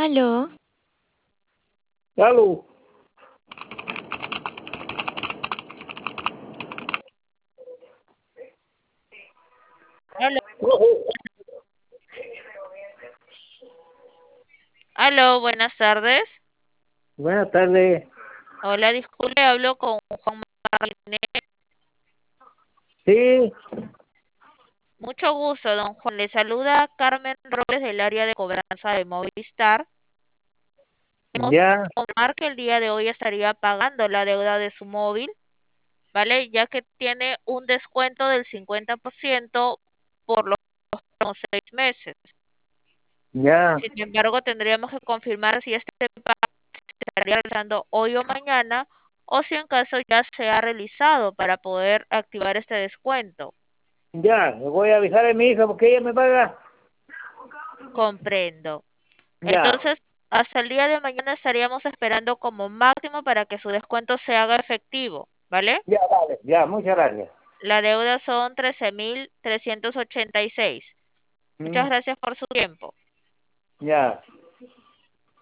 Aló, Aló. Aló, aló, buenas tardes. Buenas tardes. Hola, disculpe, hablo con Juan Martínez. Sí, Mucho gusto, don Juan. Le saluda Carmen Robles del área de cobranza de Movistar. Queremos ya, informar que el día de hoy estaría pagando la deuda de su móvil, ¿vale? Ya que tiene un descuento del 50% por los próximos 6 meses. ya, Sin embargo, tendríamos que confirmar si este pago se estaría realizando hoy o mañana o si en caso ya se ha realizado para poder activar este descuento. ya. Le voy a avisar a mi hija porque ella me paga. Comprendo. Ya, Entonces, hasta el día de mañana estaríamos esperando como máximo para que su descuento se haga efectivo, ¿vale? ya, vale. Ya, muchas gracias. La deuda son 13.386. Mm, Muchas gracias por su tiempo. ya.